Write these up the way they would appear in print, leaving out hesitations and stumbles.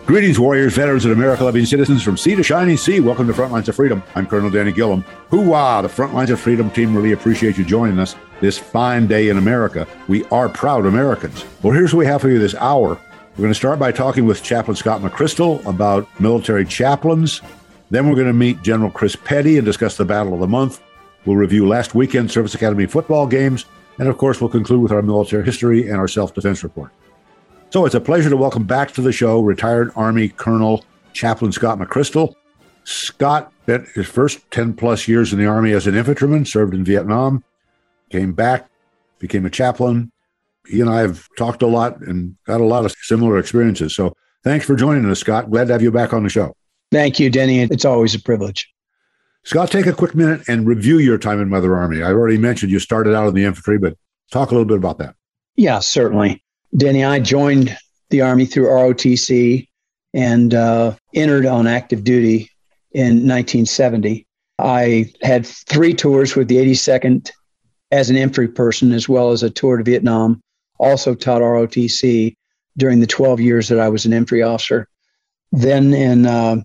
Greetings, warriors, veterans, and America-loving citizens from sea to shining sea. Welcome to Frontlines of Freedom. I'm Colonel Danny Gillum. Hoo-wah! The Frontlines of Freedom team really appreciate you joining us this fine day in America. We are proud Americans. Well, here's what we have for you this hour. We're going to start by talking with Chaplain Scott McChrystal about military chaplains. Then we're going to meet General Chris Petty and discuss the Battle of the Month. We'll review last weekend's Service Academy football games. And, of course, we'll conclude with our military history and our self-defense report. So it's a pleasure to welcome back to the show retired Army Colonel Chaplain Scott McChrystal. Scott spent his first 10-plus years in the Army as an infantryman, served in Vietnam, came back, became a chaplain. He and I have talked a lot and got a lot of similar experiences. So thanks for joining us, Scott. Glad to have you back on the show. Thank you, Denny. It's always a privilege. Scott, take a quick minute and review your time in Mother Army. I already mentioned you started out in the infantry, but talk a little bit about that. Yeah, certainly. Denny, I joined the Army through ROTC and entered on active duty in 1970. I had 3 tours with the 82nd as an infantry person, as well as a tour to Vietnam. Also taught ROTC during the 12 years that I was an infantry officer. Then in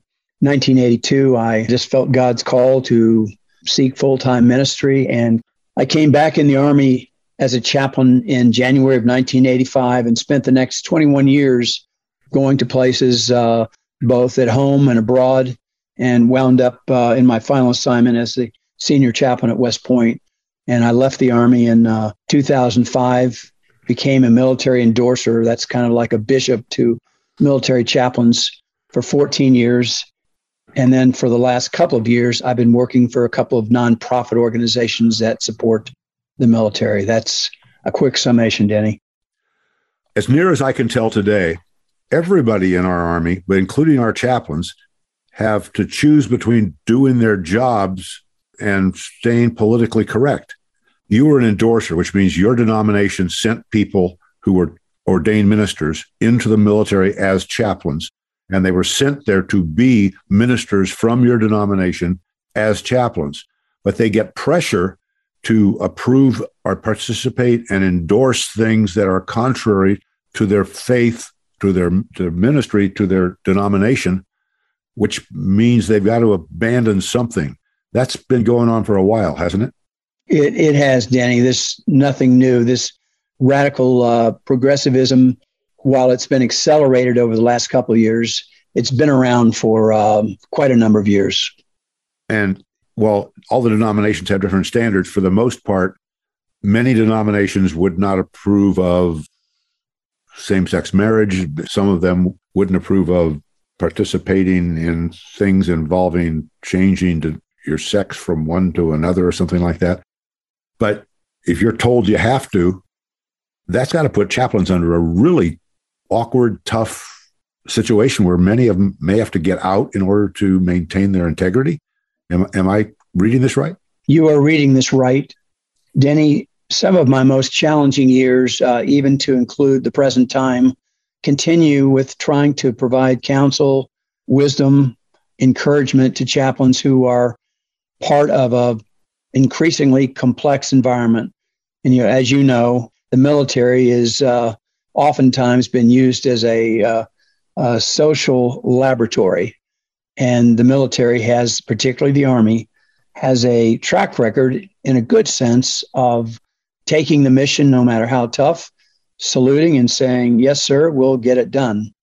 1982, I just felt God's call to seek full-time ministry, and I came back in the Army as a chaplain in January of 1985 and spent the next 21 years going to places both at home and abroad, and wound up in my final assignment as the senior chaplain at West Point. And I left the Army in 2005, became a military endorser. That's kind of like a bishop to military chaplains for 14 years. And then for the last couple of years, I've been working for a couple of nonprofit organizations that support the military. That's a quick summation, Denny. As near as I can tell today, everybody in our Army, but including our chaplains, have to choose between doing their jobs and staying politically correct. You were an endorser, which means your denomination sent people who were ordained ministers into the military as chaplains, and they were sent there to be ministers from your denomination as chaplains. But they get pressure to approve or participate and endorse things that are contrary to their faith, to their ministry, to their denomination, which means they've got to abandon something. That's been going on for a while, hasn't it? It has, Danny. This nothing new. This radical progressivism, while it's been accelerated over the last couple of years, it's been around for quite a number of years. And well, all the denominations have different standards. For the most part, many denominations would not approve of same-sex marriage. Some of them wouldn't approve of participating in things involving changing your sex from one to another or something like that. But if you're told you have to, that's got to put chaplains under a really awkward, tough situation where many of them may have to get out in order to maintain their integrity. Am I reading this right? You are reading this right. Denny, some of my most challenging years, even to include the present time, continue with trying to provide counsel, wisdom, encouragement to chaplains who are part of a increasingly complex environment. And as you know, the military is oftentimes been used as a social laboratory. And the military has, particularly the Army, has a track record in a good sense of taking the mission, no matter how tough, saluting and saying, yes, sir, we'll get it done.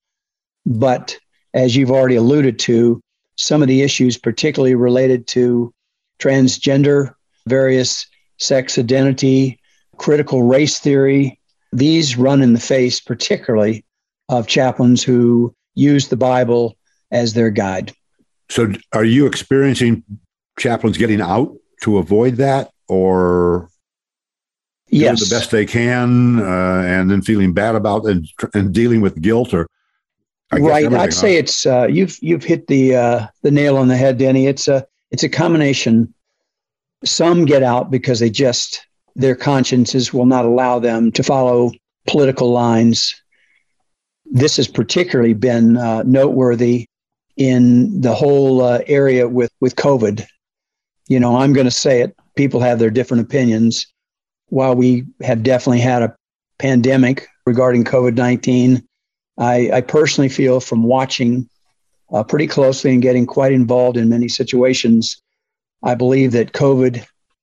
But as you've already alluded to, some of the issues particularly related to transgender, various sex identity, critical race theory, these run in the face particularly of chaplains who use the Bible as their guide. So are you experiencing chaplains getting out to avoid that, or doing the best they can and then feeling bad about it and dealing with guilt? Or right, I'd say it's you've hit the nail on the head, Denny. It's a combination. Some get out because their consciences will not allow them to follow political lines. This has particularly been noteworthy in the whole area with COVID. I'm going to say it. People have their different opinions. While we have definitely had a pandemic regarding COVID-19, I personally feel from watching pretty closely and getting quite involved in many situations, I believe that COVID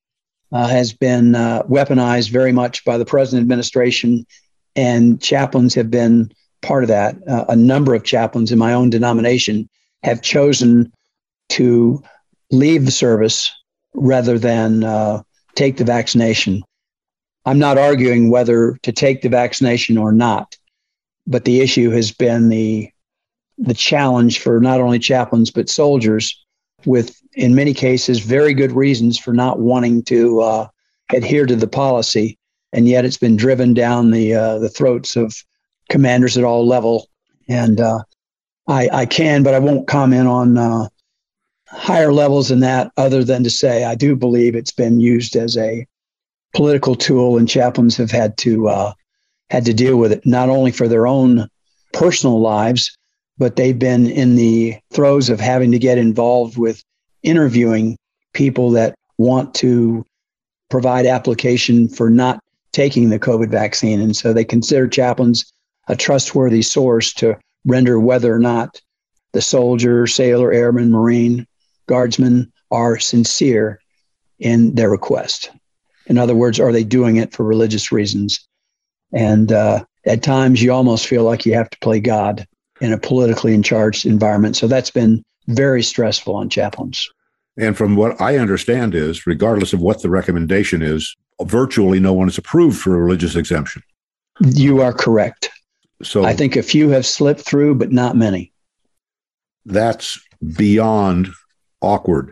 has been weaponized very much by the present administration, and chaplains have been part of that. A number of chaplains in my own denomination have chosen to leave the service rather than take the vaccination. I'm not arguing whether to take the vaccination or not, but the issue has been the challenge for not only chaplains, but soldiers with, in many cases, very good reasons for not wanting to adhere to the policy. And yet it's been driven down the throats of commanders at all level. And I can, but I won't comment on higher levels than that, other than to say I do believe it's been used as a political tool, and chaplains have had to deal with it, not only for their own personal lives, but they've been in the throes of having to get involved with interviewing people that want to provide application for not taking the COVID vaccine. And so they consider chaplains a trustworthy source to render whether or not the soldier, sailor, airman, Marine, guardsman are sincere in their request. In other words, are they doing it for religious reasons? And at times you almost feel like you have to play God in a politically charged environment. So that's been very stressful on chaplains. And from what I understand is, regardless of what the recommendation is, virtually no one is approved for a religious exemption. You are correct. So I think a few have slipped through, but not many. That's beyond awkward.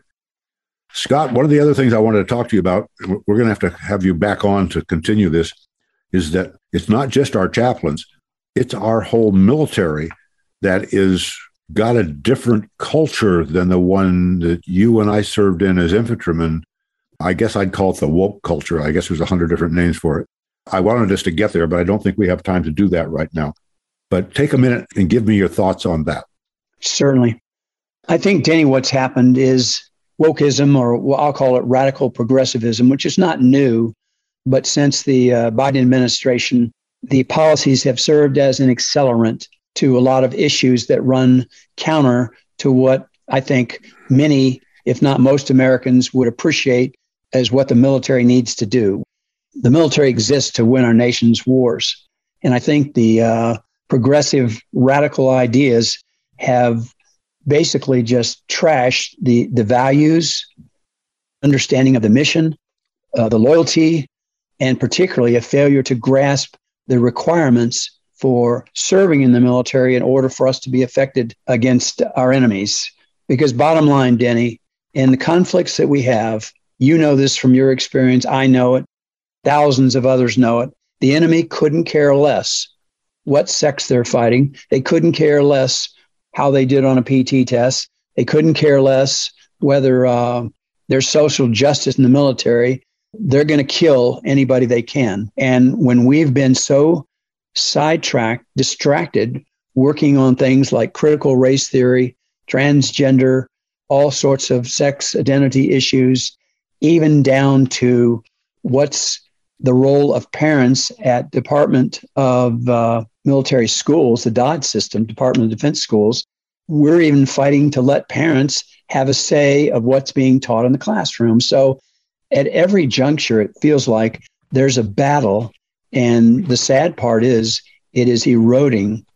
Scott, one of the other things I wanted to talk to you about, we're going to have you back on to continue this, is that it's not just our chaplains, it's our whole military that is got a different culture than the one that you and I served in as infantrymen. I guess I'd call it the woke culture. I guess there's 100 different names for it. I wanted us to get there, but I don't think we have time to do that right now. But take a minute and give me your thoughts on that. Certainly. I think, Danny, what's happened is wokeism, or I'll call it radical progressivism, which is not new, but since the Biden administration, the policies have served as an accelerant to a lot of issues that run counter to what I think many, if not most Americans, would appreciate as what the military needs to do. The military exists to win our nation's wars. And I think the progressive radical ideas have basically just trashed the values, understanding of the mission, the loyalty, and particularly a failure to grasp the requirements for serving in the military in order for us to be effective against our enemies. Because bottom line, Denny, in the conflicts that we have, you know this from your experience, I know it, thousands of others know it, the enemy couldn't care less what sex they're fighting. They couldn't care less how they did on a PT test. They couldn't care less whether there's social justice in the military. They're going to kill anybody they can. And when we've been so sidetracked, distracted, working on things like critical race theory, transgender, all sorts of sex identity issues, even down to what's the role of parents at Department of Military Schools, the DOD system, Department of Defense schools. We're even fighting to let parents have a say of what's being taught in the classroom. So at every juncture, it feels like there's a battle. And the sad part is it is eroding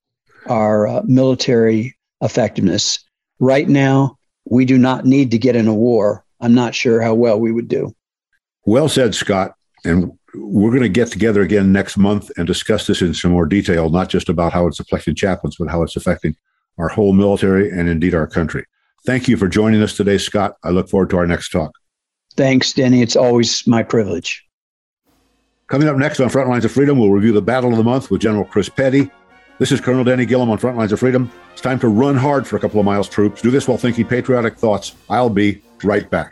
our military effectiveness. Right now, we do not need to get in a war. I'm not sure how well we would do. Well said, Scott. And we're going to get together again next month and discuss this in some more detail, not just about how it's affecting chaplains, but how it's affecting our whole military and indeed our country. Thank you for joining us today, Scott. I look forward to our next talk. Thanks, Denny. It's always my privilege. Coming up next on Frontlines of Freedom, we'll review the Battle of the Month with General Chris Petty. This is Colonel Danny Gillum on Frontlines of Freedom. It's time to run hard for a couple of miles, troops. Do this while thinking patriotic thoughts. I'll be right back.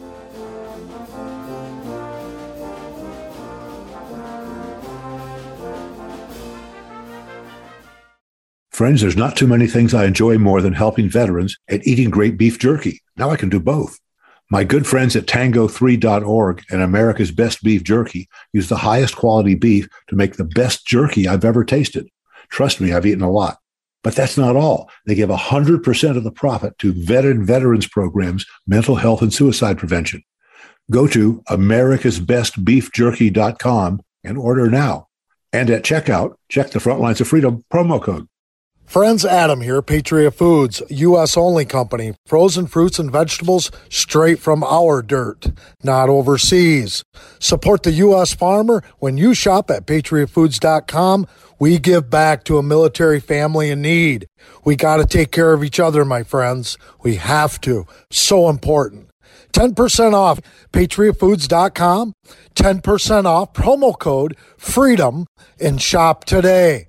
Friends, there's not too many things I enjoy more than helping veterans and eating great beef jerky. Now I can do both. My good friends at Tango3.org and America's Best Beef Jerky use the highest quality beef to make the best jerky I've ever tasted. Trust me, I've eaten a lot. But that's not all. They give 100% of the profit to veterans programs, mental health, and suicide prevention. Go to americasbestbeefjerky.com and order now. And at checkout, check the Frontlines of Freedom promo code. Friends, Adam here, Patriot Foods, U.S. only company. Frozen fruits and vegetables straight from our dirt, not overseas. Support the U.S. farmer. When you shop at patriotfoods.com, we give back to a military family in need. We got to take care of each other, my friends. We have to. So important. 10% off patriotfoods.com, 10% off, promo code FREEDOM, and shop today.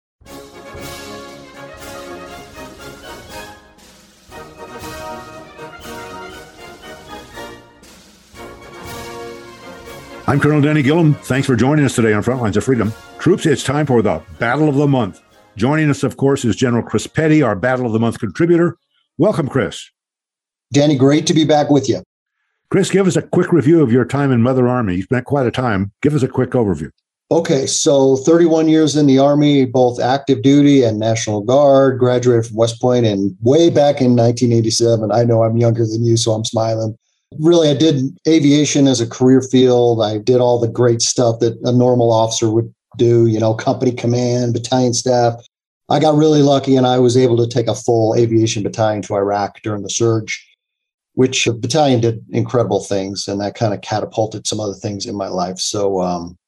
I'm Colonel Danny Gillum. Thanks for joining us today on Frontlines of Freedom. Troops, it's time for the Battle of the Month. Joining us, of course, is General Chris Petty, our Battle of the Month contributor. Welcome, Chris. Danny, great to be back with you. Chris, give us a quick review of your time in Mother Army. You spent quite a time. Give us a quick overview. Okay, so 31 years in the Army, both active duty and National Guard, graduated from West Point, and way back in 1987. I know I'm younger than you, so I'm smiling. Really, I did aviation as a career field. I did all the great stuff that a normal officer would do, company command, battalion staff. I got really lucky and I was able to take a full aviation battalion to Iraq during the surge, which the battalion did incredible things, and that kind of catapulted some other things in my life. So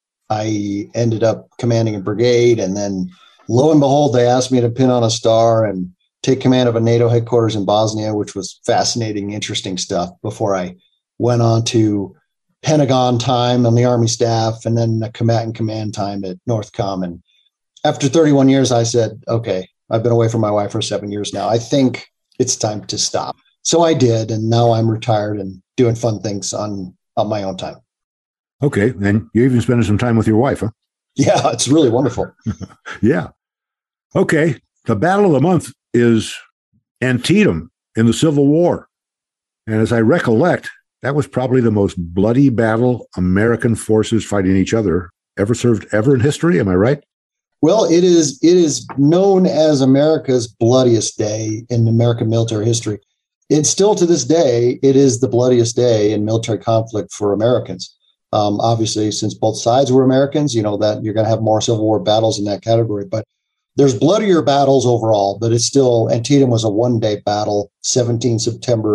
I ended up commanding a brigade, and then lo and behold, they asked me to pin on a star and take command of a NATO headquarters in Bosnia, which was fascinating, interesting stuff, before I went on to Pentagon time on the Army staff, and then a combatant command time at Northcom. And after 31 years, I said, okay, I've been away from my wife for 7 years now. I think it's time to stop. So I did, and now I'm retired and doing fun things on my own time. Okay, and you're even spending some time with your wife, huh? Yeah, it's really wonderful. Yeah. Okay, the Battle of the Month is Antietam in the Civil War. And as I recollect, that was probably the most bloody battle American forces fighting each other ever served ever in history. Am I right? Well, it is known as America's bloodiest day in American military history. And still to this day, it is the bloodiest day in military conflict for Americans. Obviously, since both sides were Americans, that you're going to have more Civil War battles in that category. But there's bloodier battles overall, but it's still, Antietam was a one-day battle, 17 September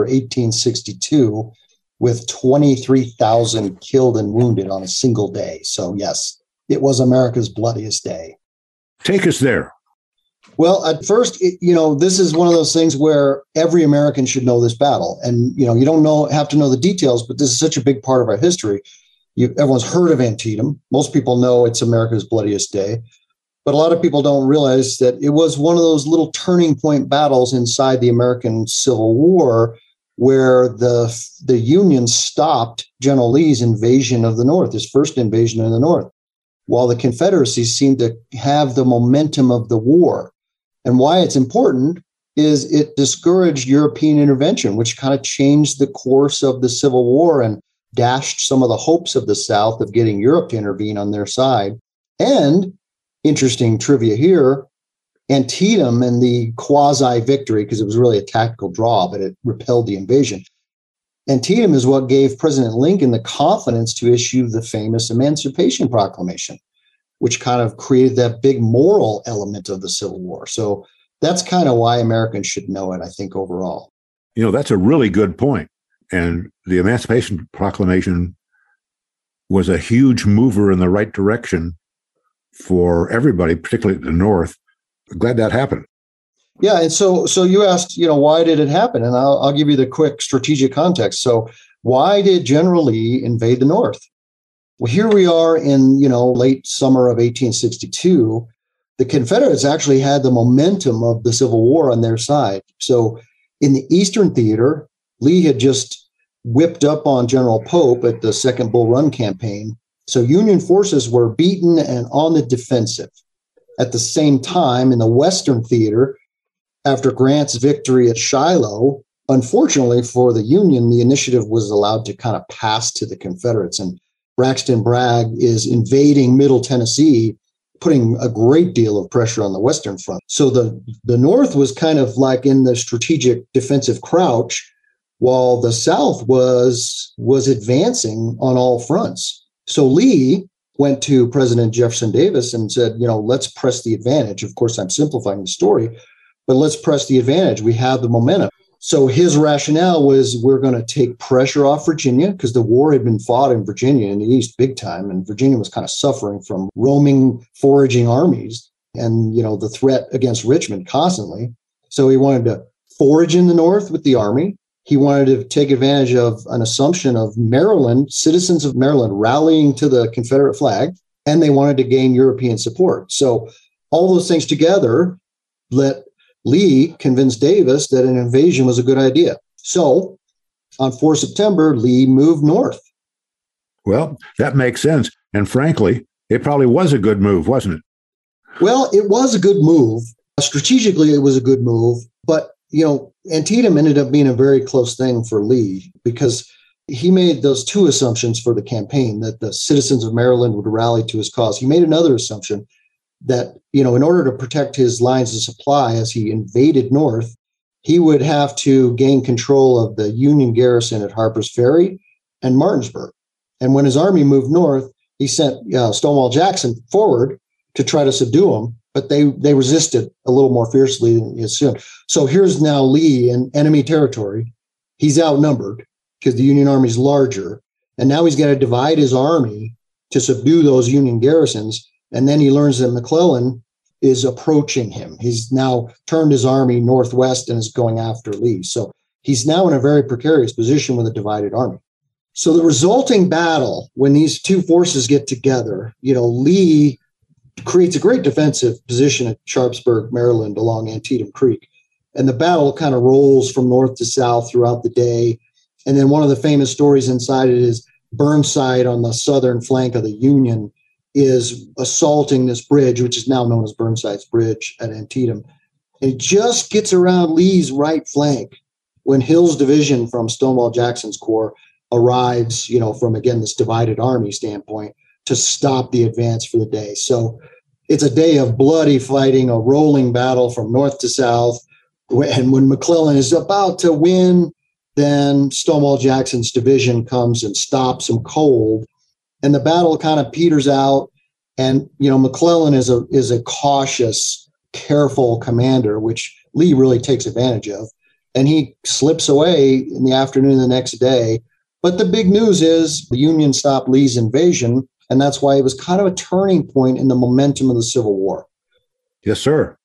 1862, with 23,000 killed and wounded on a single day. So yes, it was America's bloodiest day. Take us there. Well, at first, this is one of those things where every American should know this battle. And, you don't have to know the details, but this is such a big part of our history. Everyone's heard of Antietam. Most people know it's America's bloodiest day. But a lot of people don't realize that it was one of those little turning point battles inside the American Civil War where the Union stopped General Lee's invasion of the North, his first invasion of the North, while the Confederacy seemed to have the momentum of the war. And why it's important is it discouraged European intervention, which kind of changed the course of the Civil War and dashed some of the hopes of the South of getting Europe to intervene on their side. And interesting trivia here, Antietam and the quasi-victory, because it was really a tactical draw, but it repelled the invasion. Antietam is what gave President Lincoln the confidence to issue the famous Emancipation Proclamation, which kind of created that big moral element of the Civil War. So that's kind of why Americans should know it, I think, overall. That's a really good point. And the Emancipation Proclamation was a huge mover in the right direction for everybody, particularly the North. Glad that happened. Yeah, and so you asked, why did it happen? And I'll give you the quick strategic context. So why did General Lee invade the North? Well, here we are in, late summer of 1862. The Confederates actually had the momentum of the Civil War on their side. So in the Eastern Theater, Lee had just whipped up on General Pope at the Second Bull Run campaign. So Union forces were beaten and on the defensive. At the same time, in the Western Theater, after Grant's victory at Shiloh, unfortunately for the Union, the initiative was allowed to kind of pass to the Confederates. And Braxton Bragg is invading Middle Tennessee putting a great deal of pressure on the Western Front. So the North was kind of like in the strategic defensive crouch, while the South was advancing on all fronts. So Lee went to President Jefferson Davis and said, let's press the advantage. Of course, I'm simplifying the story, but let's press the advantage. We have the momentum. So his rationale was, we're going to take pressure off Virginia, because the war had been fought in Virginia in the East big time, and Virginia was kind of suffering from roaming, foraging armies and, the threat against Richmond constantly. So he wanted to forage in the North with the army. He wanted to take advantage of an assumption of Maryland, citizens of Maryland rallying to the Confederate flag, and they wanted to gain European support. So all those things together let Lee convinced Davis that an invasion was a good idea. So on 4 September, Lee moved north. Well, that makes sense. And frankly, it probably was a good move, wasn't it? Well, it was a good move. Strategically, it was a good move. But, Antietam ended up being a very close thing for Lee, because he made those two assumptions for the campaign, that the citizens of Maryland would rally to his cause. He made another assumption that, in order to protect his lines of supply as he invaded north, he would have to gain control of the Union garrison at Harper's Ferry and Martinsburg. And when his army moved north, he sent Stonewall Jackson forward to try to subdue them, but they resisted a little more fiercely than he assumed. So here's now Lee in enemy territory. He's outnumbered because the Union army is larger, and now he's got to divide his army to subdue those Union garrisons. And then he learns that McClellan is approaching him. He's now turned his army northwest and is going after Lee. So he's now in a very precarious position with a divided army. So the resulting battle, when these two forces get together, Lee creates a great defensive position at Sharpsburg, Maryland, along Antietam Creek. And the battle kind of rolls from north to south throughout the day. And then one of the famous stories inside it is Burnside on the southern flank of the Union is assaulting this bridge, which is now known as Burnside's Bridge at Antietam. And it just gets around Lee's right flank when Hill's division from Stonewall Jackson's corps arrives, from, again, this divided army standpoint, to stop the advance for the day. So it's a day of bloody fighting, a rolling battle from north to south. And when McClellan is about to win, then Stonewall Jackson's division comes and stops him cold. And the battle kind of peters out. And, McClellan is a cautious, careful commander, which Lee really takes advantage of. And he slips away in the afternoon the next day. But the big news is the Union stopped Lee's invasion. And that's why it was kind of a turning point in the momentum of the Civil War. Yes, sir.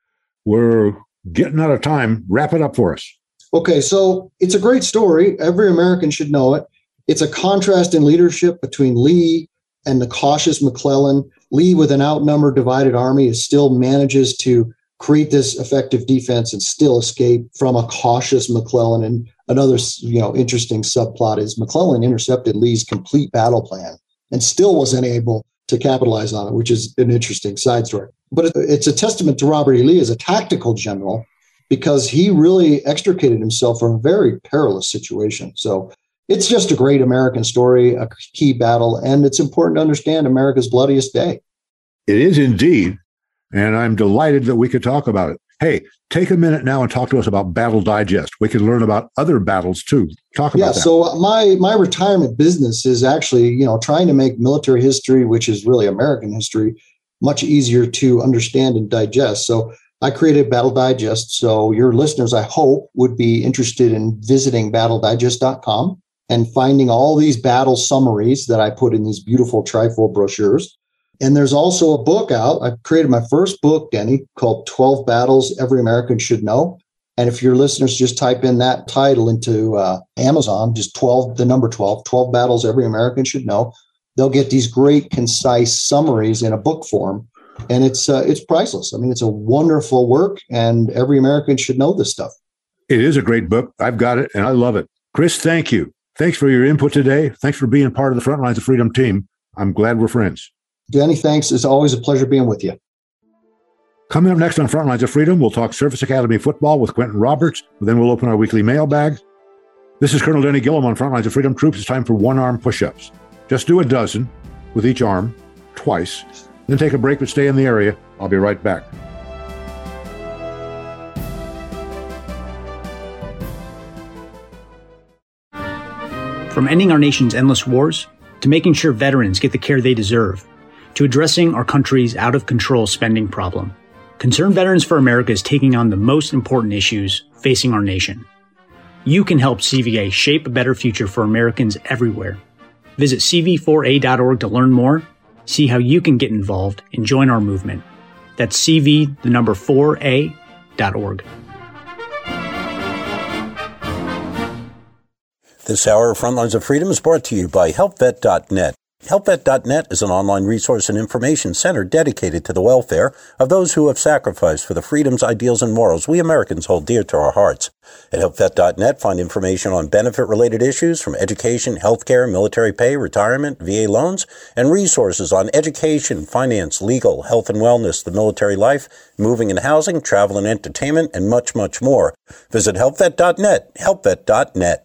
We're getting out of time. Wrap it up for us. Okay, so it's a great story. Every American should know it. It's a contrast in leadership between Lee and the cautious McClellan. Lee, with an outnumbered, divided army, still manages to create this effective defense and still escape from a cautious McClellan. And another, interesting subplot is McClellan intercepted Lee's complete battle plan and still wasn't able to capitalize on it, which is an interesting side story. But it's a testament to Robert E. Lee as a tactical general, because he really extricated himself from a very perilous situation. So it's just a great American story, a key battle, and it's important to understand America's bloodiest day. It is indeed, and I'm delighted that we could talk about it. Hey, take a minute now and talk to us about Battle Digest. We could learn about other battles too. Talk about that. So my retirement business is actually, trying to make military history, which is really American history, much easier to understand and digest. So I created Battle Digest. So your listeners, I hope, would be interested in visiting battledigest.com and finding all these battle summaries that I put in these beautiful trifold brochures. And there's also a book out. I created my first book, Denny, called 12 Battles Every American Should Know. And if your listeners just type in that title into Amazon, just 12 Battles Every American Should Know, they'll get these great, concise summaries in a book form. And it's priceless. I mean, it's a wonderful work, and every American should know this stuff. It is a great book. I've got it, and I love it. Chris, thank you. Thanks for your input today. Thanks for being part of the Front Lines of Freedom team. I'm glad we're friends. Danny, thanks. It's always a pleasure being with you. Coming up next on Front Lines of Freedom, we'll talk Service Academy football with Quentin Roberts. Then we'll open our weekly mailbag. This is Colonel Denny Gillum on Front Lines of Freedom. Troops, it's time for one-arm push-ups. Just do a dozen with each arm twice. Then take a break but stay in the area. I'll be right back. From ending our nation's endless wars, to making sure veterans get the care they deserve, to addressing our country's out-of-control spending problem, Concerned Veterans for America is taking on the most important issues facing our nation. You can help CVA shape a better future for Americans everywhere. Visit cv4a.org to learn more, see how you can get involved, and join our movement. That's cv4a.org. This hour of Frontlines of Freedom is brought to you by HelpVet.net. HelpVet.net is an online resource and information center dedicated to the welfare of those who have sacrificed for the freedoms, ideals, and morals we Americans hold dear to our hearts. At HelpVet.net, find information on benefit-related issues from education, healthcare, military pay, retirement, VA loans, and resources on education, finance, legal, health and wellness, the military life, moving and housing, travel and entertainment, and much, much more. Visit HelpVet.net, HelpVet.net.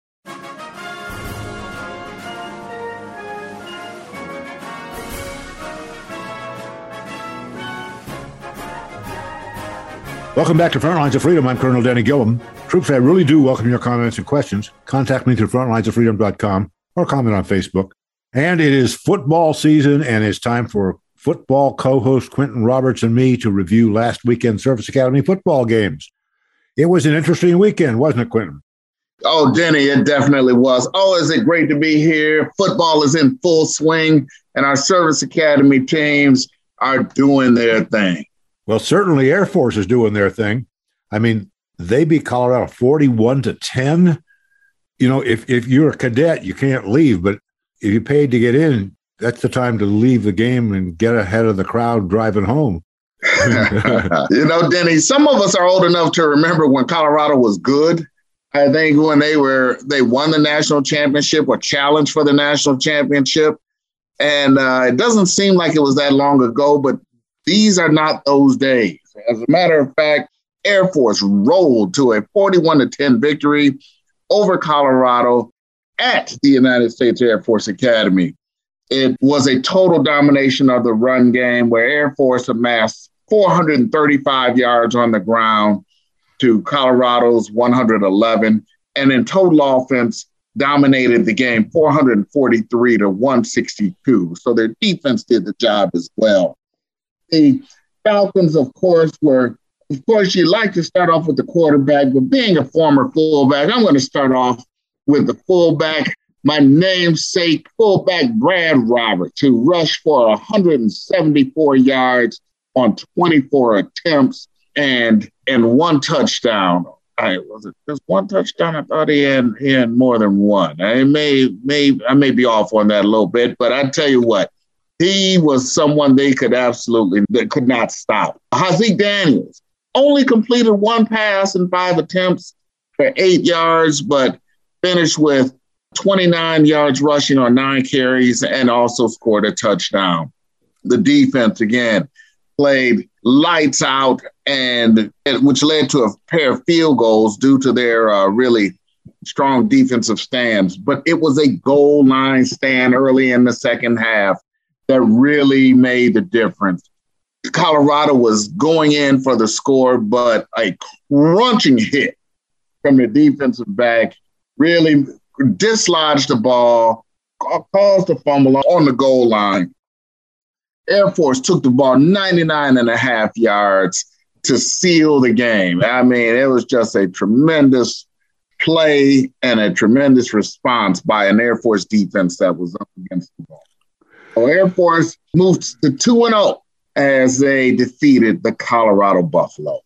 Welcome back to Frontlines of Freedom. I'm Colonel Danny Gillum. Troops, I really do welcome your comments and questions. Contact me through frontlinesoffreedom.com or comment on Facebook. And it is football season, and it's time for football co-host Quentin Roberts and me to review last weekend's Service Academy football games. It was an interesting weekend, wasn't it, Quentin? Oh, Denny, it definitely was. Oh, is it great to be here. Football is in full swing, and our Service Academy teams are doing their thing. Well, certainly Air Force is doing their thing. I mean, they beat Colorado 41-10. You know, if you're a cadet, you can't leave, but if you paid to get in, that's the time to leave the game and get ahead of the crowd driving home. You know, Denny, some of us are old enough to remember when Colorado was good. I think when they won the national championship or challenged for the national championship. And it doesn't seem like it was that long ago, but these are not those days. As a matter of fact, Air Force rolled to a 41-10 victory over Colorado at the United States Air Force Academy. It was a total domination of the run game where Air Force amassed 435 yards on the ground to Colorado's 111, and in total offense dominated the game 443-162. So their defense did the job as well. The Falcons, of course, you like to start off with the quarterback, but being a former fullback, I'm going to start off with the fullback, my namesake fullback, Brad Roberts, who rushed for 174 yards on 24 attempts and one touchdown. Was it just one touchdown? I thought he had more than one. I may be off on that a little bit, but I tell you what, he was someone they could not stop. Haaziq Daniels only completed one pass in 5 attempts for 8 yards, but finished with 29 yards rushing on 9 carries and also scored a touchdown. The defense, again, played lights out, which led to a pair of field goals due to their really strong defensive stands. But it was a goal line stand early in the second half that really made the difference. Colorado was going in for the score, but a crunching hit from the defensive back really dislodged the ball, caused a fumble on the goal line. Air Force took the ball 99.5 yards to seal the game. I mean, it was just a tremendous play and a tremendous response by an Air Force defense that was up against the ball. So Air Force moved to 2-0 as they defeated the Colorado Buffalo.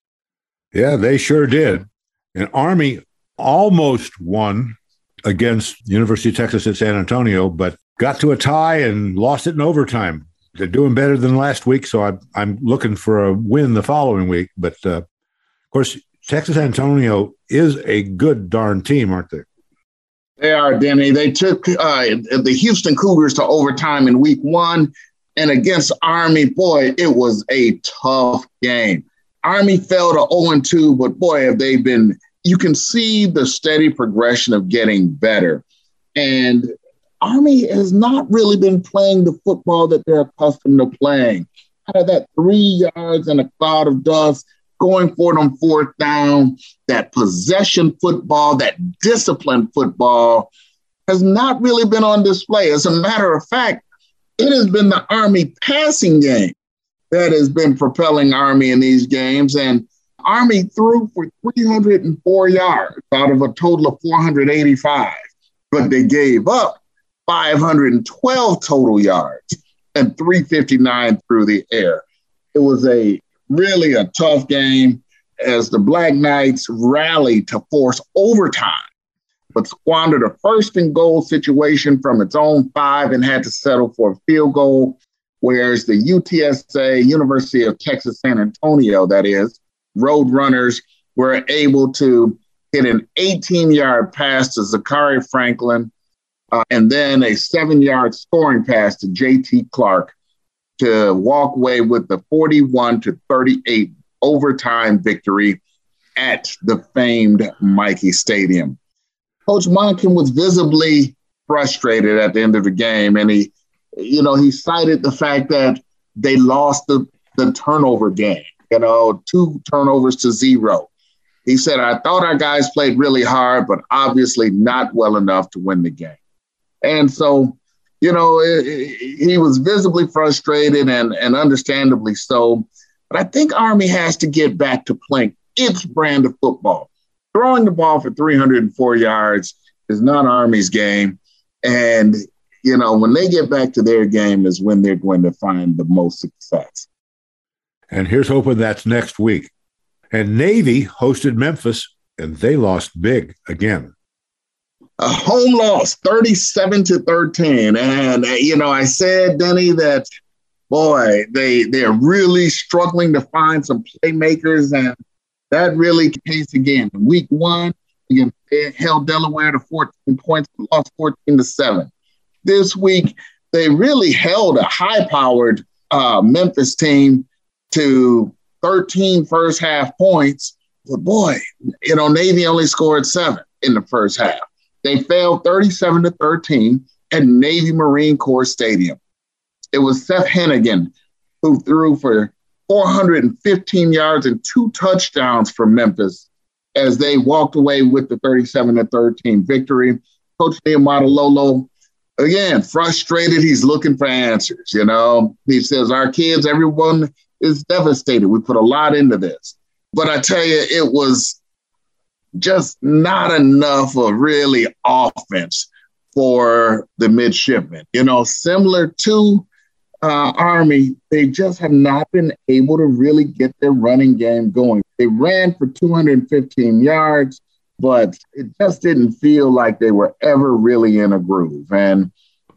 Yeah, they sure did. And Army almost won against University of Texas at San Antonio, but got to a tie and lost it in overtime. They're doing better than last week, so I'm looking for a win the following week. But, of course, Texas Antonio is a good darn team, aren't they? They are, Denny. They took the Houston Cougars to overtime in week 1. And against Army, boy, it was a tough game. Army fell to 0-2, but boy, have they been – you can see the steady progression of getting better. And Army has not really been playing the football that they're accustomed to playing. Out of that 3 yards and a cloud of dust, going for them fourth down, that possession football, that disciplined football has not really been on display. As a matter of fact, it has been the Army passing game that has been propelling Army in these games. And Army threw for 304 yards out of a total of 485, but they gave up 512 total yards and 359 through the air. It was really a tough game as the Black Knights rallied to force overtime, but squandered a first and goal situation from its own 5 and had to settle for a field goal, whereas the UTSA, University of Texas San Antonio, that is, Roadrunners, were able to hit an 18-yard pass to Zachary Franklin and then a 7-yard scoring pass to J.T. Clark to walk away with the 41-38 overtime victory at the famed Michie Stadium. Coach Monken was visibly frustrated at the end of the game, and he cited the fact that they lost the turnover game, 2 turnovers to 0. He said, I thought our guys played really hard, but obviously not well enough to win the game. And so, he was visibly frustrated and understandably so. But I think Army has to get back to playing its brand of football. Throwing the ball for 304 yards is not Army's game. And, when they get back to their game is when they're going to find the most success. And here's hoping that's next week. And Navy hosted Memphis, and they lost big again. A home loss, 37-13. And, I said, Denny, that, boy, they're really struggling to find some playmakers. And that really case again. Week 1, again, they held Delaware to 14 points, lost 14-7. This week, they really held a high-powered Memphis team to 13 first half points. But, boy, Navy only scored 7 in the first half. They fell 37-13 at Navy Marine Corps Stadium. It was Seth Hennigan who threw for 415 yards and 2 touchdowns for Memphis as they walked away with the 37-13 victory. Coach Niumatalolo, again, frustrated. He's looking for answers, He says, our kids, everyone is devastated. We put a lot into this. But I tell you, it was just not enough of really offense for the midshipmen. Similar to Army, they just have not been able to really get their running game going. They ran for 215 yards, but it just didn't feel like they were ever really in a groove. And,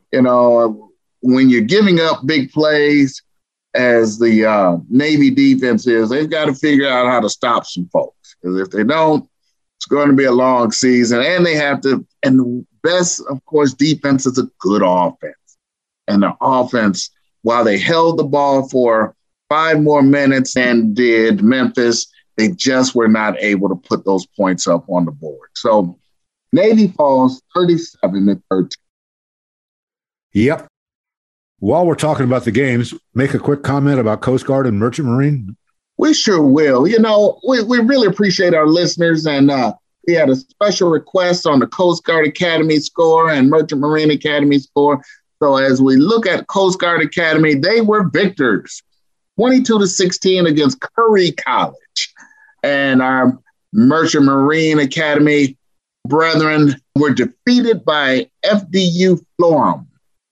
when you're giving up big plays, as the Navy defense is, they've got to figure out how to stop some folks. Because if they don't, it's going to be a long season. And they have to, and the best, of course, defense is a good offense. And the offense, while they held the ball for 5 more minutes and did Memphis, they just were not able to put those points up on the board. So Navy falls 37-13. Yep. While we're talking about the games, make a quick comment about Coast Guard and Merchant Marine. We sure will. We really appreciate our listeners, and we had a special request on the Coast Guard Academy score and Merchant Marine Academy score. So as we look at Coast Guard Academy, they were victors, 22-16 against Curry College. And our Merchant Marine Academy brethren were defeated by FDU Florham,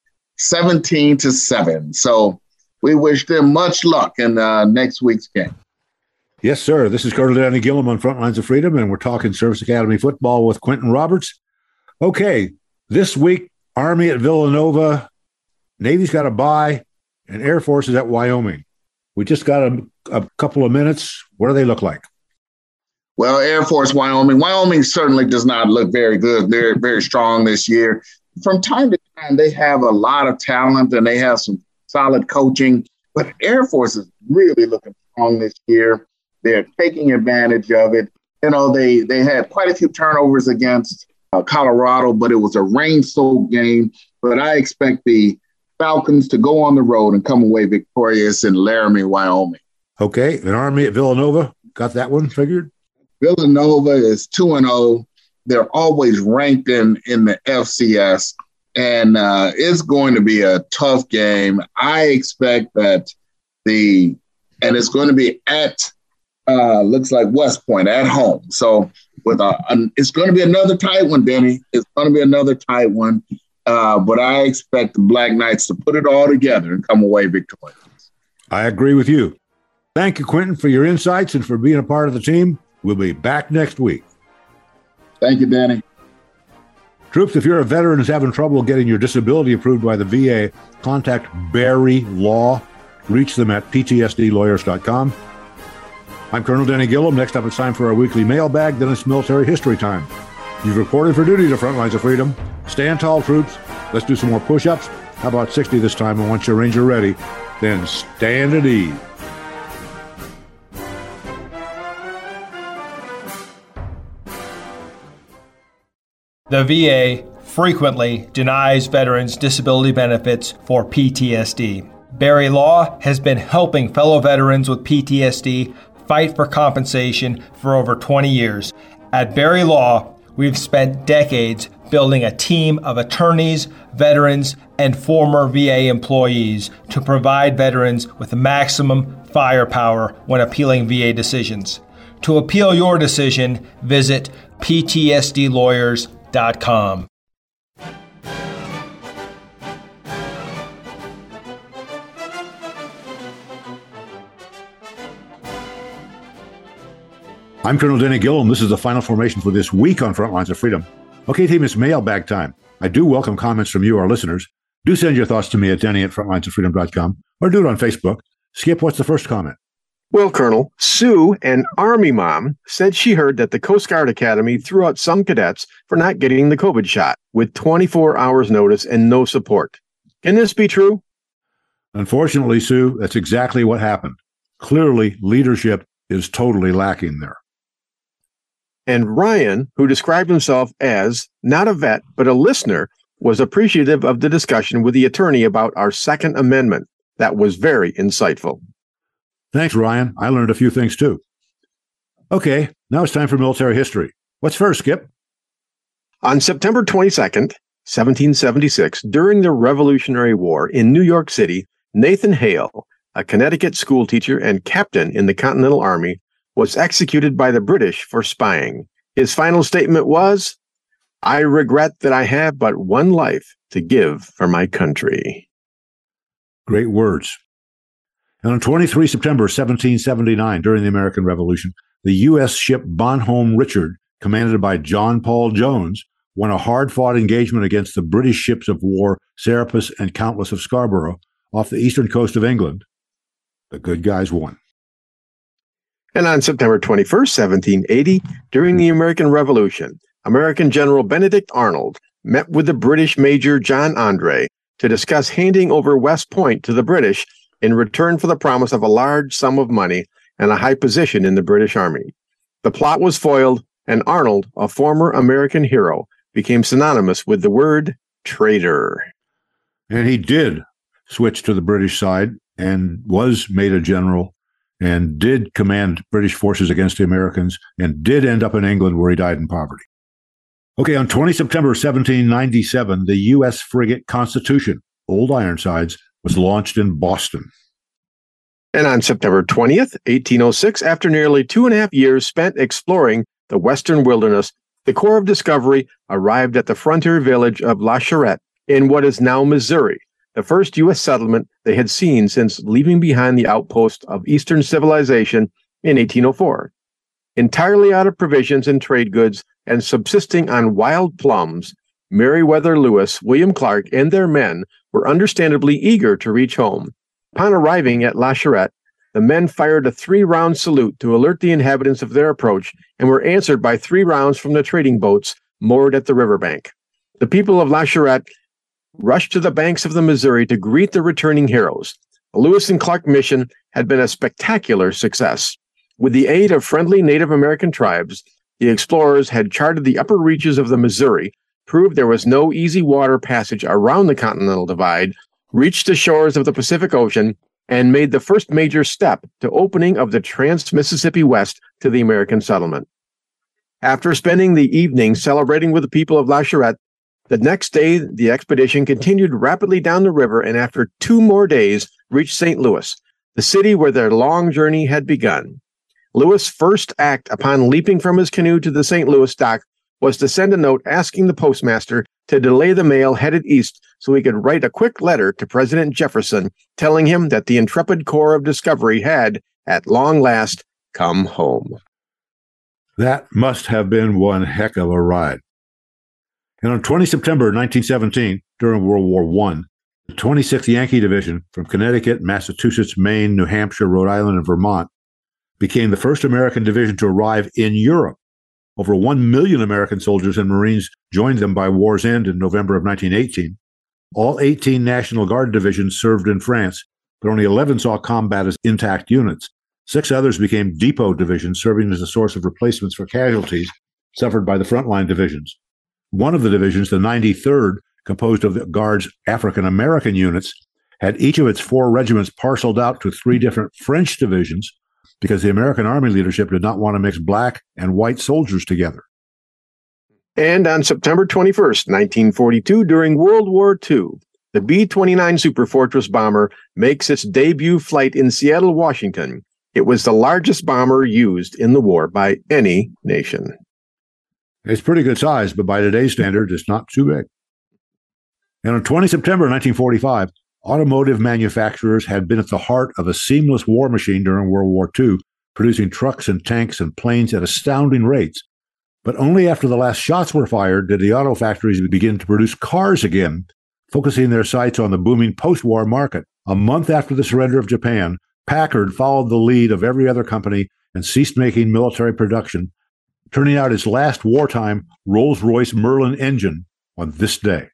17-7. So we wish them much luck in next week's game. Yes, sir. This is Colonel Danny Gillum on Frontlines of Freedom, and we're talking Service Academy football with Quentin Roberts. Okay, this week, Army at Villanova, Navy's got a bye, and Air Force is at Wyoming. We just got a couple of minutes. What do they look like? Well, Air Force, Wyoming. Wyoming certainly does not look very good. They're very strong this year. From time to time, they have a lot of talent, and they have some solid coaching. But Air Force is really looking strong this year. They're taking advantage of it. They had quite a few turnovers against Colorado, but it was a rain-soaked game. but I expect the Falcons to go on the road and come away victorious in Laramie, Wyoming. Okay, an Army at Villanova. Got that one figured? Villanova is 2-0. They're always ranked in the FCS, and it's going to be a tough game. I expect that and it's going to be at, looks like West Point at home. So it's going to be another tight one, Denny. It's going to be another tight one. But I expect the Black Knights to put it all together and come away victorious. I agree with you. Thank you, Quentin, for your insights and for being a part of the team. We'll be back next week. Thank you, Danny. Troops, if you're a veteran who's having trouble getting your disability approved by the VA, contact Barry Law. Reach them at ptsdlawyers.com. I'm Colonel Danny Gillum. Next up, it's time for our weekly mailbag, then it's military history time. You've reported for duty to Front Lines of Freedom. Stand tall, troops. Let's do some more push-ups. How about 60 this time? And once your Ranger ready, then stand at ease. The VA frequently denies veterans disability benefits for PTSD. Barry Law has been helping fellow veterans with PTSD fight for compensation for over 20 years. At Barry Law, we've spent decades building a team of attorneys, veterans, and former VA employees to provide veterans with maximum firepower when appealing VA decisions. To appeal your decision, visit ptsdlawyers.com. I'm Colonel Danny Gillum. This is the final formation for this week on Front Lines of Freedom. Okay, team, it's mailbag time. I do welcome comments from you, our listeners. Do send your thoughts to me at denny@frontlinesoffreedom.com or do it on Facebook. Skip, what's the first comment? Well, Colonel, Sue, an Army mom, said she heard that the Coast Guard Academy threw out some cadets for not getting the COVID shot with 24 hours notice and no support. Can this be true? Unfortunately, Sue, that's exactly what happened. Clearly, leadership is totally lacking there. And Ryan, who described himself as not a vet, but a listener, was appreciative of the discussion with the attorney about our Second Amendment. That was very insightful. Thanks, Ryan. I learned a few things, too. Okay, now it's time for military history. What's first, Skip? On September 22nd, 1776, during the Revolutionary War in New York City, Nathan Hale, a Connecticut schoolteacher and captain in the Continental Army, was executed by the British for spying. His final statement was, "I regret that I have but one life to give for my country." Great words. And on 23 September 1779, during the American Revolution, the U.S. ship Bonhomme Richard, commanded by John Paul Jones, won a hard-fought engagement against the British ships of war Serapis and Countess of Scarborough off the eastern coast of England. The good guys won. And on September 21st, 1780, during the American Revolution, American General Benedict Arnold met with the British Major John Andre to discuss handing over West Point to the British in return for the promise of a large sum of money and a high position in the British Army. The plot was foiled, and Arnold, a former American hero, became synonymous with the word traitor. And he did switch to the British side and was made a general and did command British forces against the Americans and did end up in England where he died in poverty. Okay, on 20 September 1797, the U.S. frigate Constitution, Old Ironsides, was launched in Boston. And on September 20th, 1806, after nearly 2.5 years spent exploring the western wilderness, the Corps of Discovery arrived at the frontier village of La Charrette in what is now Missouri, the first U.S. settlement they had seen since leaving behind the outpost of Eastern civilization in 1804. Entirely out of provisions and trade goods and subsisting on wild plums, Meriwether Lewis, William Clark, and their men were understandably eager to reach home. Upon arriving at La Charrette, the men fired a 3-round salute to alert the inhabitants of their approach and were answered by 3 rounds from the trading boats moored at the riverbank. The people of La Charrette rushed to the banks of the Missouri to greet the returning heroes. The Lewis and Clark mission had been a spectacular success. With the aid of friendly Native American tribes, the explorers had charted the upper reaches of the Missouri, proved there was no easy water passage around the Continental Divide, reached the shores of the Pacific Ocean, and made the first major step to opening of the Trans-Mississippi West to the American settlement. After spending the evening celebrating with the people of La Charrette, the next day the expedition continued rapidly down the river and after 2 more days reached St. Louis, the city where their long journey had begun. Lewis' first act upon leaping from his canoe to the St. Louis dock was to send a note asking the postmaster to delay the mail headed east so he could write a quick letter to President Jefferson telling him that the intrepid Corps of Discovery had, at long last, come home. That must have been one heck of a ride. And on 20 September 1917, during World War I, the 26th Yankee Division from Connecticut, Massachusetts, Maine, New Hampshire, Rhode Island, and Vermont became the first American division to arrive in Europe. Over 1 million American soldiers and Marines joined them by war's end in November of 1918. All 18 National Guard divisions served in France, but only 11 saw combat as intact units. 6 others became depot divisions, serving as a source of replacements for casualties suffered by the frontline divisions. One of the divisions, the 93rd, composed of the Guard's African-American units, had each of its 4 regiments parceled out to 3 different French divisions because the American Army leadership did not want to mix black and white soldiers together. And on September 21st, 1942, during World War II, the B-29 Superfortress bomber makes its debut flight in Seattle, Washington. It was the largest bomber used in the war by any nation. It's pretty good size, but by today's standards, it's not too big. And on 20 September 1945, automotive manufacturers had been at the heart of a seamless war machine during World War II, producing trucks and tanks and planes at astounding rates. But only after the last shots were fired did the auto factories begin to produce cars again, focusing their sights on the booming post-war market. A month after the surrender of Japan, Packard followed the lead of every other company and ceased making military production, turning out its last wartime Rolls-Royce Merlin engine on this day.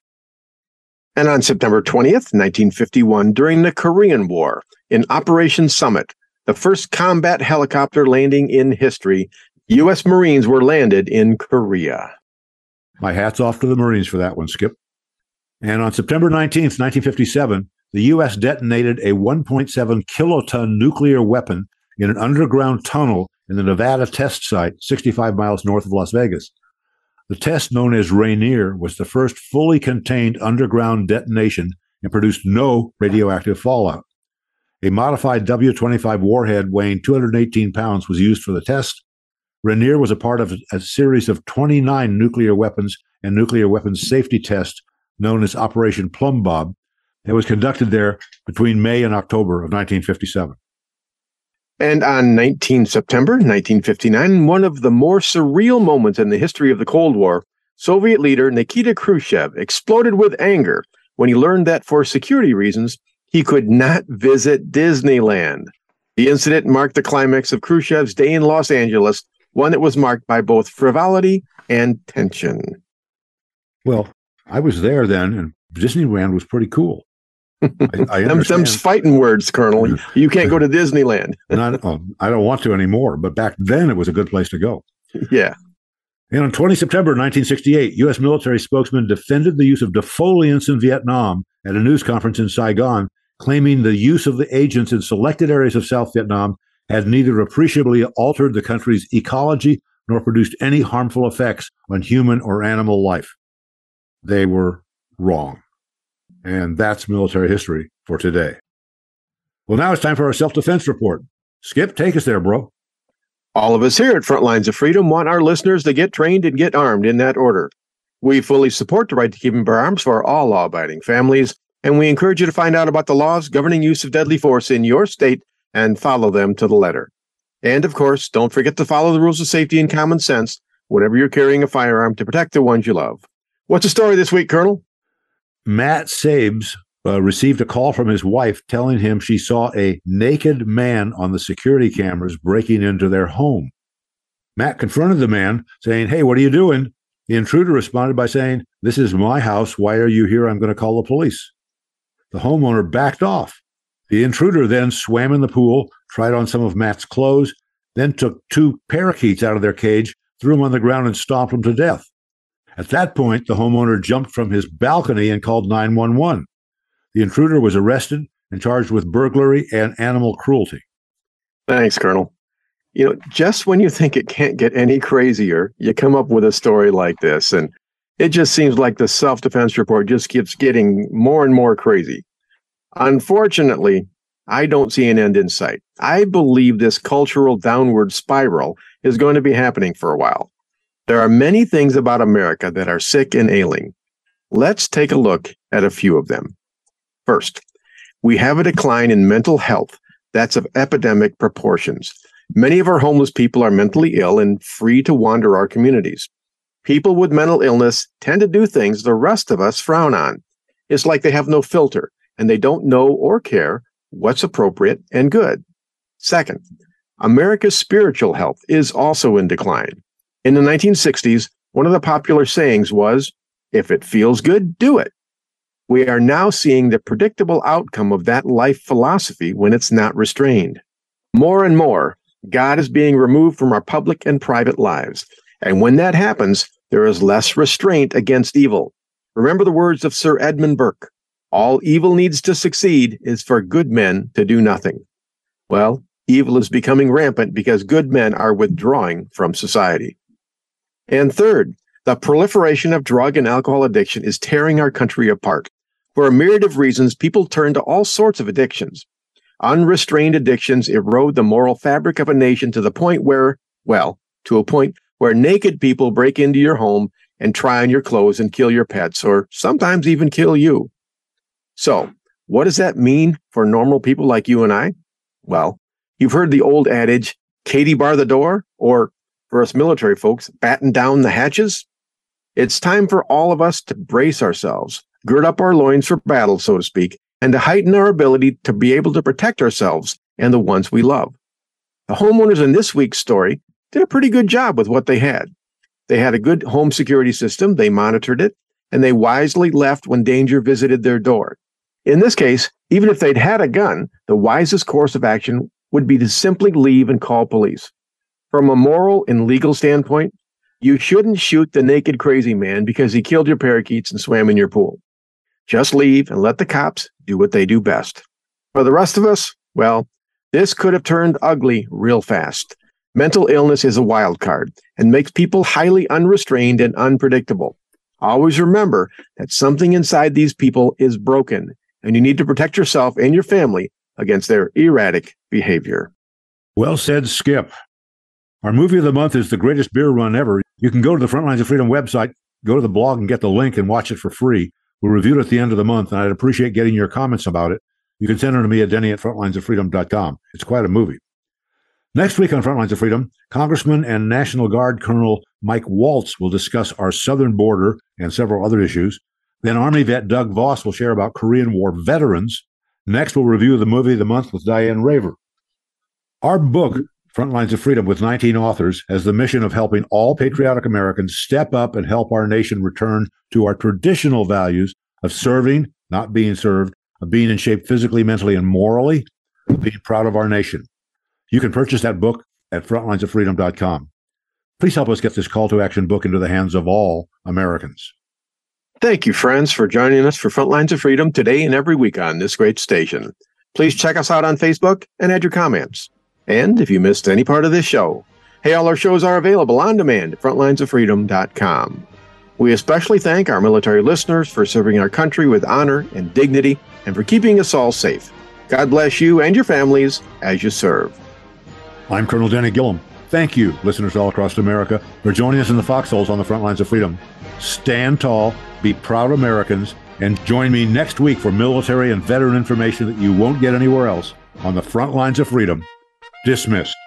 And on September 20th, 1951, during the Korean War, in Operation Summit, the first combat helicopter landing in history, U.S. Marines were landed in Korea. My hat's off to the Marines for that one, Skip. And on September 19th, 1957, the U.S. detonated a 1.7 kiloton nuclear weapon in an underground tunnel in the Nevada test site, 65 miles north of Las Vegas. The test, known as Rainier, was the first fully contained underground detonation and produced no radioactive fallout. A modified W-25 warhead weighing 218 pounds was used for the test. Rainier was a part of a series of 29 nuclear weapons and nuclear weapons safety tests known as Operation Plum Bob. It was conducted there between May and October of 1957. And on 19 September 1959, one of the more surreal moments in the history of the Cold War, Soviet leader Nikita Khrushchev exploded with anger when he learned that for security reasons, he could not visit Disneyland. The incident marked the climax of Khrushchev's day in Los Angeles, one that was marked by both frivolity and tension. Well, I was there then, and Disneyland was pretty cool. I Them's fighting words, Colonel. You can't go to Disneyland. I don't want to anymore, but back then it was a good place to go. Yeah. And on 20 September 1968, U.S. military spokesman defended the use of defoliants in Vietnam at a news conference in Saigon, claiming the use of the agents in selected areas of South Vietnam had neither appreciably altered the country's ecology nor produced any harmful effects on human or animal life. They were wrong. And that's military history for today. Well, now it's time for our self-defense report. Skip, take us there, bro. All of us here at Frontlines of Freedom want our listeners to get trained and get armed in that order. We fully support the right to keep and bear arms for all law-abiding families, and we encourage you to find out about the laws governing use of deadly force in your state and follow them to the letter. And, of course, don't forget to follow the rules of safety and common sense whenever you're carrying a firearm to protect the ones you love. What's the story this week, Colonel? Matt Sabes received a call from his wife telling him she saw a naked man on the security cameras breaking into their home. Matt confronted the man, saying, "Hey, what are you doing?" The intruder responded by saying, "This is my house. Why are you here? I'm going to call the police." The homeowner backed off. The intruder then swam in the pool, tried on some of Matt's clothes, then took 2 parakeets out of their cage, threw them on the ground, and stomped them to death. At that point, the homeowner jumped from his balcony and called 911. The intruder was arrested and charged with burglary and animal cruelty. Thanks, Colonel. Just when you think it can't get any crazier, you come up with a story like this, and it just seems like the self-defense report just keeps getting more and more crazy. Unfortunately, I don't see an end in sight. I believe this cultural downward spiral is going to be happening for a while. There are many things about America that are sick and ailing. Let's take a look at a few of them. First, we have a decline in mental health that's of epidemic proportions. Many of our homeless people are mentally ill and free to wander our communities. People with mental illness tend to do things the rest of us frown on. It's like they have no filter, and they don't know or care what's appropriate and good. Second, America's spiritual health is also in decline. In the 1960s, one of the popular sayings was, "If it feels good, do it." We are now seeing the predictable outcome of that life philosophy when it's not restrained. More and more, God is being removed from our public and private lives. And when that happens, there is less restraint against evil. Remember the words of Sir Edmund Burke, "All evil needs to succeed is for good men to do nothing." Well, evil is becoming rampant because good men are withdrawing from society. And third, the proliferation of drug and alcohol addiction is tearing our country apart. For a myriad of reasons, people turn to all sorts of addictions. Unrestrained addictions erode the moral fabric of a nation to a point where naked people break into your home and try on your clothes and kill your pets, or sometimes even kill you. So, what does that mean for normal people like you and I? Well, you've heard the old adage, "Katie bar the door," or for us military folks, "batten down the hatches." It's time for all of us to brace ourselves, gird up our loins for battle, so to speak, and to heighten our ability to be able to protect ourselves and the ones we love. The homeowners in this week's story did a pretty good job with what they had. They had a good home security system, they monitored it, and they wisely left when danger visited their door. In this case, even if they'd had a gun, the wisest course of action would be to simply leave and call police. From a moral and legal standpoint, you shouldn't shoot the naked crazy man because he killed your parakeets and swam in your pool. Just leave and let the cops do what they do best. For the rest of us, well, this could have turned ugly real fast. Mental illness is a wild card and makes people highly unrestrained and unpredictable. Always remember that something inside these people is broken, and you need to protect yourself and your family against their erratic behavior. Well said, Skip. Our movie of the month is The Greatest Beer Run Ever. You can go to the Front Lines of Freedom website, go to the blog and get the link and watch it for free. We'll review it at the end of the month, and I'd appreciate getting your comments about it. You can send them to me at denny@frontlinesoffreedom.com. It's quite a movie. Next week on Frontlines of Freedom, Congressman and National Guard Colonel Mike Waltz will discuss our southern border and several other issues. Then Army vet Doug Voss will share about Korean War veterans. Next, we'll review the movie of the month with Diane Raver. Our book, Frontlines of Freedom, with 19 authors, has the mission of helping all patriotic Americans step up and help our nation return to our traditional values of serving, not being served, of being in shape physically, mentally, and morally, of being proud of our nation. You can purchase that book at frontlinesoffreedom.com. Please help us get this call to action book into the hands of all Americans. Thank you, friends, for joining us for Frontlines of Freedom today and every week on this great station. Please check us out on Facebook and add your comments. And if you missed any part of this show, hey, all our shows are available on demand at frontlinesoffreedom.com. We especially thank our military listeners for serving our country with honor and dignity and for keeping us all safe. God bless you and your families as you serve. I'm Colonel Danny Gillum. Thank you, listeners all across America, for joining us in the foxholes on the Front Lines of Freedom. Stand tall, be proud Americans, and join me next week for military and veteran information that you won't get anywhere else on the Front Lines of Freedom. Dismissed.